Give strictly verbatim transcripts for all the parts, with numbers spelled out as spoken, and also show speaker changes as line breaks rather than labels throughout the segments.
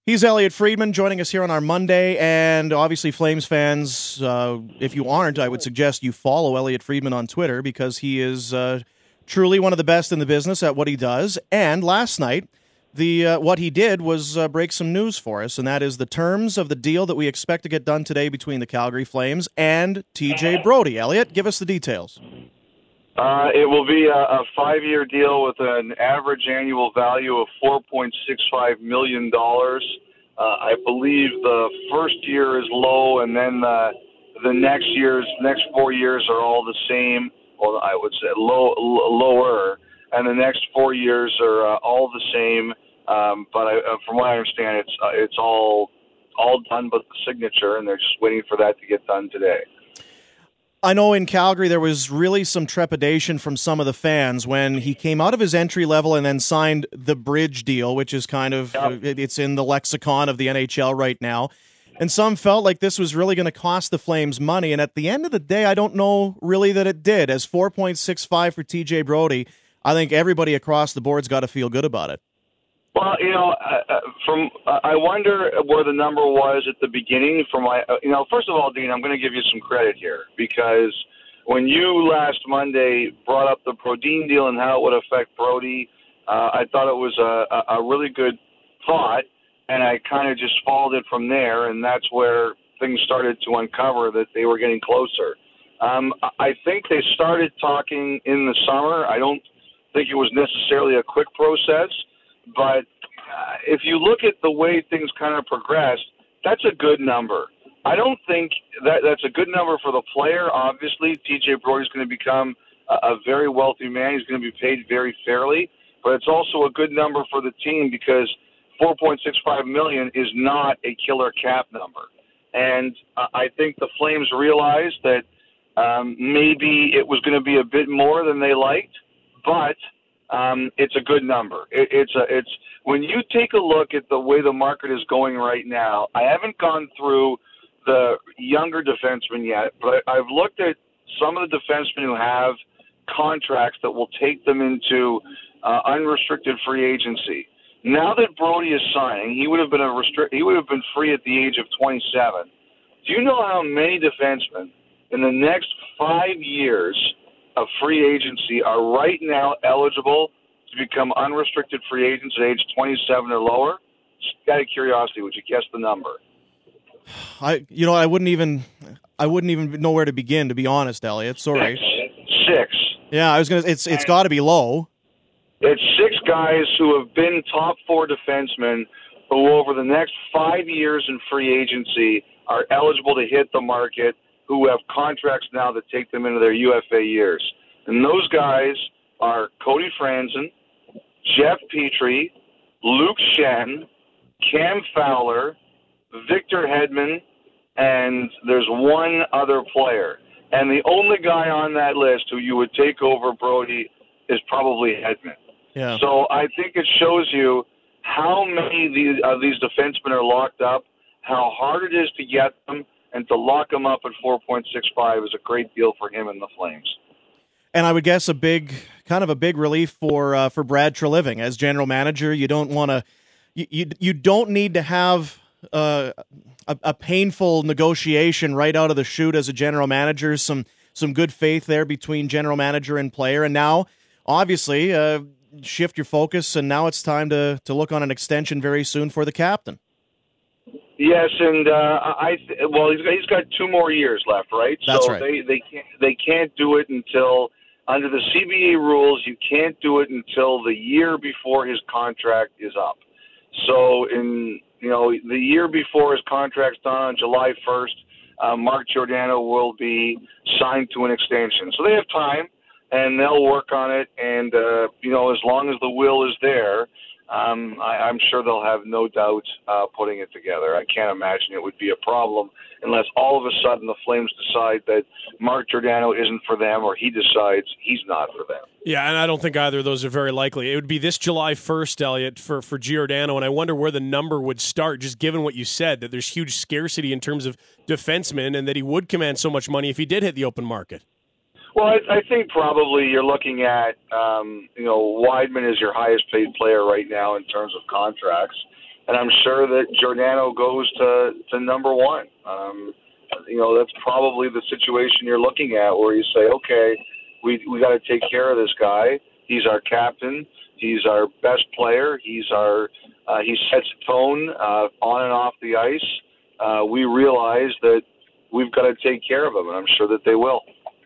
He's Elliot Friedman joining us here on our Monday, and obviously Flames fans, uh, if you aren't, I would suggest you follow Elliot Friedman on Twitter because he is uh, truly one of the best in the business at what he does. And last night, the uh, what he did was uh, break some news for us, and that is the terms of the deal that we expect to get done today between the Calgary Flames and T J Brodie. Elliot, give us the details.
Uh, it will be a, a five-year deal with an average annual value of four point six five million dollars. Uh, I believe the first year is low, and then the, the next year's next four years are all the same. Well, I would say low, l- lower, and the next four years are uh, all the same. Um, but I, uh, from what I understand, it's uh, it's all all done but the signature, and they're just waiting for that to get done today.
I know in Calgary there was really some trepidation from some of the fans when he came out of his entry level and then signed the bridge deal, which is kind of,
Yep.
it's in the lexicon of the N H L right now. And some felt like this was really going to cost the Flames money. And at the end of the day, I don't know really that it did. As four point six five for T J Brodie, I think everybody across the board's got to feel good about it.
Well, you know, uh, from uh, I wonder where the number was at the beginning. From my, uh, you know, first of all, Dean, I'm going to give you some credit here because when you last Monday brought up the Brodin deal and how it would affect Brodie, uh, I thought it was a, a really good thought, and I kind of just followed it from there, and that's where things started to uncover that they were getting closer. Um, I think they started talking in the summer. I don't think it was necessarily a quick process. But uh, if you look at the way things kind of progressed, that's a good number. I don't think that that's a good number for the player. Obviously, T J Brodie is going to become a, a very wealthy man. He's going to be paid very fairly. But it's also a good number for the team because four point six five million dollars is not a killer cap number. And uh, I think the Flames realized that um, maybe it was going to be a bit more than they liked, but Um, it's a good number. It, it's a, it's when you take a look at the way the market is going right now. I haven't gone through the younger defensemen yet, but I've looked at some of the defensemen who have contracts that will take them into uh, unrestricted free agency. Now that Brodie is signing, he would have been a restrict. He would have been free at the age of twenty-seven. Do you know how many defensemen in the next five years of free agency are right now eligible to become unrestricted free agents at age twenty-seven or lower? Just out of curiosity, would you guess the number?
I, you know, I wouldn't even, I wouldn't even know where to begin, to be honest, Elliot. Sorry.
Six. Six.
Yeah, I was gonna. It's it's got to be low.
It's six guys who have been top four defensemen who, over the next five years in free agency, are eligible to hit the market, who have contracts now that take them into their U F A years. And those guys are Cody Franzen, Jeff Petrie, Luke Shen, Cam Fowler, Victor Hedman, and there's one other player. And the only guy on that list who you would take over Brodie is probably Hedman.
Yeah.
So I think it shows you how many of these, of these defensemen are locked up, how hard it is to get them, and to lock him up at four point six five is a great deal for him and the Flames.
And I would guess a big, kind of a big relief for uh, for Brad Treliving as general manager. You don't want to, you, you you don't need to have uh, a, a painful negotiation right out of the chute as a general manager. Some some good faith there between general manager and player, and now obviously uh, shift your focus. And now it's time to to look on an extension very soon for the captain.
Yes, and uh, I well, he's got, he's got two more years left, right?
That's
so
right.
they they can't they can't do it until under the C B A rules. You can't do it until the year before his contract is up. So in you know the year before his contract's done on July first, uh, Mark Giordano will be signed to an extension. So they have time, and they'll work on it. And uh, you know as long as the will is there. Um, I, I'm sure they'll have no doubt uh, putting it together. I can't imagine it would be a problem unless all of a sudden the Flames decide that Mark Giordano isn't for them or he decides he's not for them.
Yeah, and I don't think either of those are very likely. It would be this July first, Elliot, for, for Giordano, and I wonder where the number would start, just given what you said, that there's huge scarcity in terms of defensemen and that he would command so much money if he did hit the open market.
Well, I, I think probably you're looking at, um, you know, Wideman is your highest paid player right now in terms of contracts. and I'm sure that Giordano goes to, to number one. Um, you know, that's probably the situation you're looking at where you say, okay, we we got to take care of this guy. He's our captain. He's our best player. He's our uh, he sets a tone uh, on and off the ice. Uh, we realize that we've got to take care of him, and I'm sure that they will.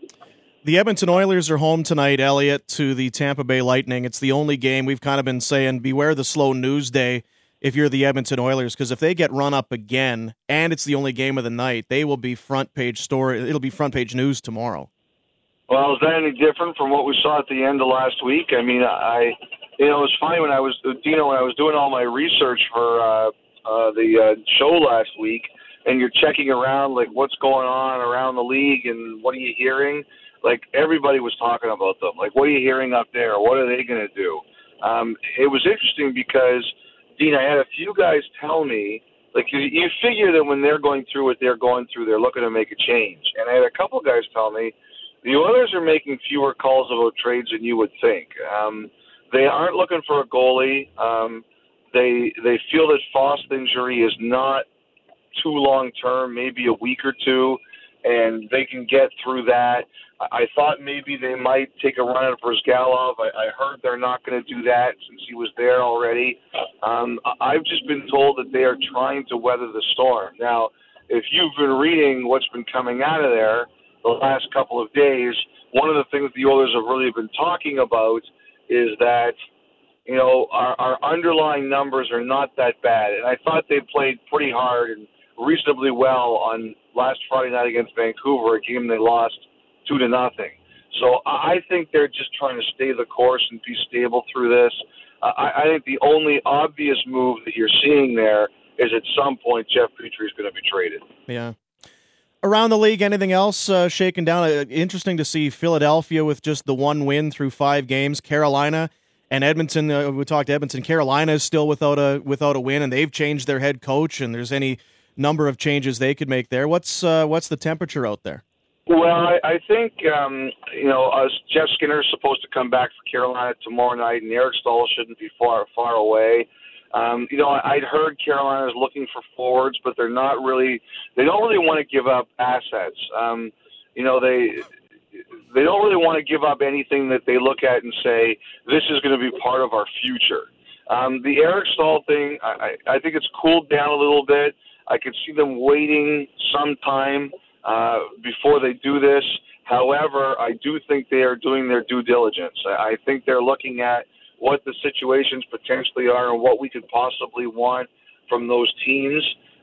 The Edmonton Oilers are home tonight, Elliot, to the Tampa Bay Lightning. It's the only game we've kind of been saying, beware the slow news day if you're the Edmonton Oilers, because if they get run up again, and it's the only game of the night, they will be front page story. It'll be front page news tomorrow.
Well, is that any different from what we saw at the end of last week? I mean, I, you know, it was funny when I was, Dino, when I was doing all my research for uh, uh, the uh, show last week, and you're checking around, like, what's going on around the league and what are you hearing? Like, everybody was talking about them. Like, what are you hearing up there? What are they going to do? Um, it was interesting because, Dean, I had a few guys tell me, like, you, you figure that when they're going through what they're going through, they're looking to make a change. And I had a couple guys tell me, the Oilers are making fewer calls about trades than you would think. Um, they aren't looking for a goalie. Um, they they feel that Faust's injury is not too long-term, maybe a week or two, and they can get through that. I thought maybe they might take a run at Brizgalov. I, I heard they're not going to do that since he was there already. Um, I've just been told that they are trying to weather the storm. Now, if you've been reading what's been coming out of there the last couple of days, one of the things the Oilers have really been talking about is that, you know, our, our underlying numbers are not that bad. And I thought they played pretty hard and reasonably well on last Friday night against Vancouver, a game they lost two to nothing. So I think they're just trying to stay the course and be stable through this. Uh, I, I think the only obvious move that you're seeing there is at some point Jeff Petrie is going to be traded.
Yeah. Around the league, anything else uh, shaken down? Uh, interesting to see Philadelphia with just the one win through five games. Carolina and Edmonton. Uh, we talked Edmonton. Carolina is still without a without a win, and they've changed their head coach. And there's any number of changes they could make there. What's uh, what's the temperature out there?
Well, I, I think, um, you know, uh, Jeff Skinner is supposed to come back for Carolina tomorrow night, and Eric Staal shouldn't be far far away. Um, you know, I, I'd heard Carolina is looking for forwards, but they're not really – they don't really want to give up assets. Um, you know, they they don't really want to give up anything that they look at and say, this is going to be part of our future. Um, the Eric Staal thing, I, I think it's cooled down a little bit. I could see them waiting some time uh, before they do this. However, I do think they are doing their due diligence. I, I think they're looking at what the situations potentially are and what we could possibly want from those teams.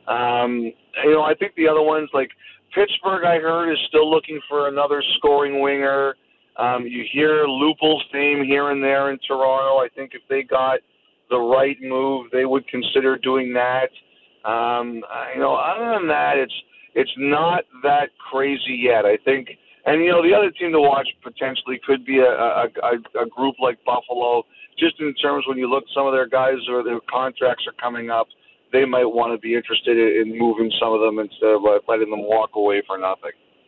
Um, you know, I think the other ones, like Pittsburgh, I heard, is still looking for another scoring winger. Um, you hear Lupul's name here and there in Toronto. I think if they got the right move, they would consider doing that. Um, you know, other than that, it's it's not that crazy yet. I think, and you know, the other team to watch potentially could be a, a, a, a group like Buffalo. Just in terms when you look, some of their guys or their contracts are coming up, they might want to be interested in moving some of them instead of letting them walk away for nothing.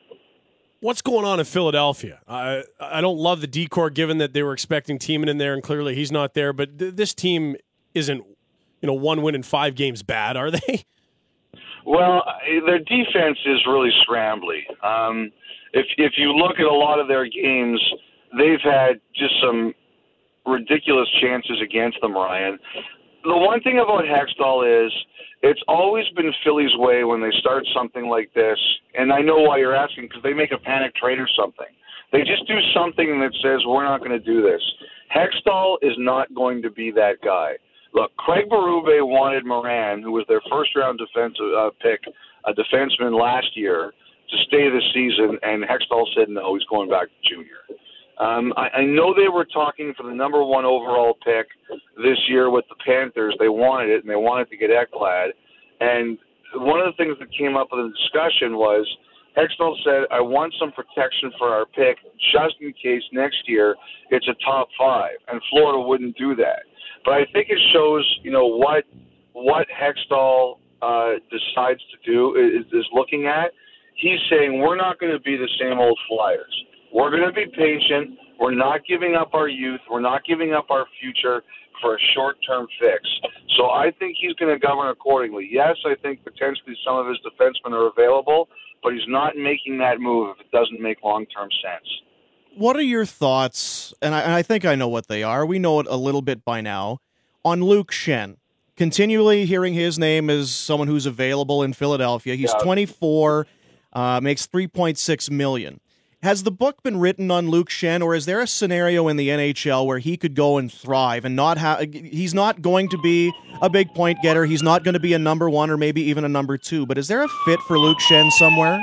What's going on in Philadelphia? I I don't love the decor given that they were expecting Tiemann in there and clearly he's not there. But th- this team isn't, you know, one win in five games bad, are they?
Well, their defense is really scrambly. Um, if if you look at a lot of their games, they've had just some ridiculous chances against them, Ryan. The one thing about Hextall is it's always been Philly's way when they start something like this, and I know why you're asking, because they make a panic trade or something. They just do something that says, we're not going to do this. Hextall is not going to be that guy. Look, Craig Berube wanted Moran, who was their first-round defensive uh, pick, a defenseman last year, to stay this season, and Hextall said no, he's going back to junior. Um, I, I know they were talking for the number one overall pick this year with the Panthers. They wanted it, and they wanted to get Ekblad. And one of the things that came up in the discussion was Hextall said, I want some protection for our pick just in case next year it's a top five, and Florida wouldn't do that. But I think it shows, you know, what what Hextall uh, decides to do is, is looking at. He's saying we're not going to be the same old Flyers. We're going to be patient. We're not giving up our youth. We're not giving up our future for a short-term fix. So I think he's going to govern accordingly. Yes, I think potentially some of his defensemen are available, but he's not making that move if it doesn't make long-term sense.
What are your thoughts, and I, and I think I know what they are, we know it a little bit by now, on Luke Schenn? Continually hearing his name as someone who's available in Philadelphia. He's
yeah.
twenty-four, uh, makes three point six million dollars. Has the book been written on Luke Schenn, or is there a scenario in the N H L where he could go and thrive and not have? He's not going to be a big point getter. He's not going to be a number one or maybe even a number two. But is there a fit for Luke Schenn somewhere?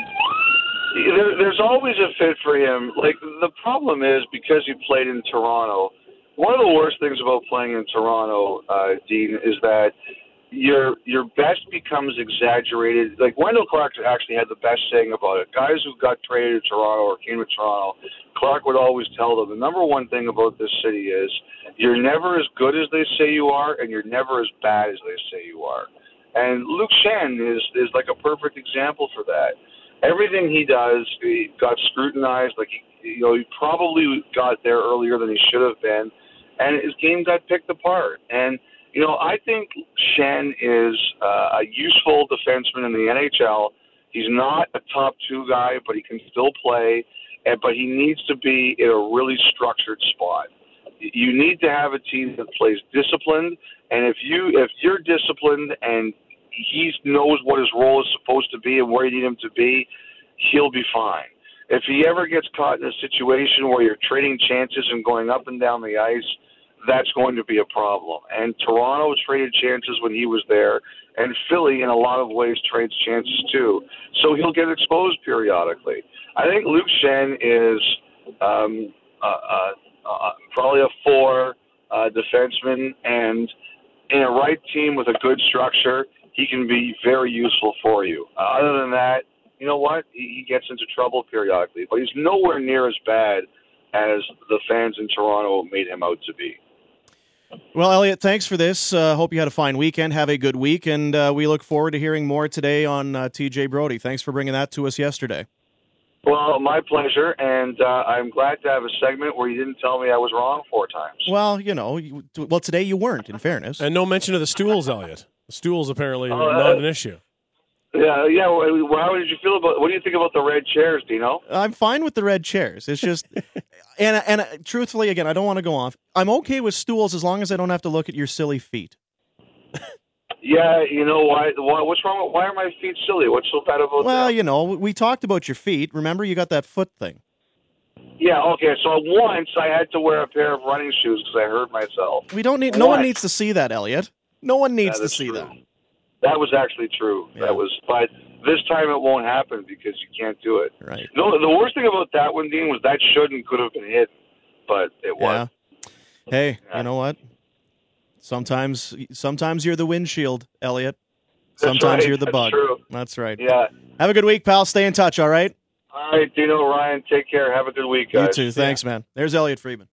There, there's always a fit for him. Like, the problem is because he played in Toronto. One of the worst things about playing in Toronto, uh, Dean, is that your your best becomes exaggerated. Like, Wendell Clark actually had the best saying about it. Guys who got traded to Toronto or came to Toronto, Clark would always tell them, the number one thing about this city is you're never as good as they say you are, and you're never as bad as they say you are. And Luke Schenn is, is like a perfect example for that. Everything he does, he got scrutinized. Like, he, you know, he probably got there earlier than he should have been, and his game got picked apart. And, you know, I think Schenn is uh, a useful defenseman in the N H L. He's not a top two guy, but he can still play, and, but he needs to be in a really structured spot. You need to have a team that plays disciplined, and if you if you're disciplined and he knows what his role is supposed to be and where you need him to be, he'll be fine. If he ever gets caught in a situation where you're trading chances and going up and down the ice, that's going to be a problem. And Toronto traded chances when he was there, and Philly, in a lot of ways, trades chances too. So he'll get exposed periodically. I think Luke Schenn is um, uh, uh, uh, probably a four uh, defenseman, and in a right team with a good structure, he can be very useful for you. Uh, other than that, you know what? He, he gets into trouble periodically, but he's nowhere near as bad as the fans in Toronto made him out to be.
Well, Elliot, thanks for this. Uh, hope you had a fine weekend. Have a good week, and uh, we look forward to hearing more today on uh, T J Brodie. Thanks for bringing that to us yesterday.
Well, my pleasure, and uh, I'm glad to have a segment where you didn't tell me I was wrong four times.
Well, you know, you, well, today you weren't, in fairness.
And no mention of the stools, Elliot. The stools apparently
uh,
are not an issue.
Yeah, yeah. Well, how did you feel about? What do you think about the red chairs, Dino?
I'm fine with the red chairs. It's just, and and uh, truthfully, again, I don't want to go off. I'm okay with stools as long as I don't have to look at your silly feet.
Yeah, you know why? why? What's wrong? With, why are my feet silly? What's so bad about
well,
that?
Well, you know, we talked about your feet. Remember, you got that foot thing.
Yeah. Okay. So once I had to wear a pair of running shoes because I hurt myself.
We don't need. Once. No one needs to see that, Elliot. No one needs
that
to see
true.
that.
That was actually true. Yeah. That was, but this time it won't happen because you can't do it.
Right.
No, the worst thing about that one, Dean, was that should and could have been hidden, but it was.
Yeah. Hey, yeah. You know what? Sometimes, sometimes you're the windshield, Elliot. Sometimes
That's right.
you're the
That's
bug.
True.
That's right.
Yeah.
Have a good week, pal. Stay in touch. All right.
All right, Dino, Ryan. Take care. Have a good week, guys.
You too. Thanks, yeah. man. There's Elliot Friedman.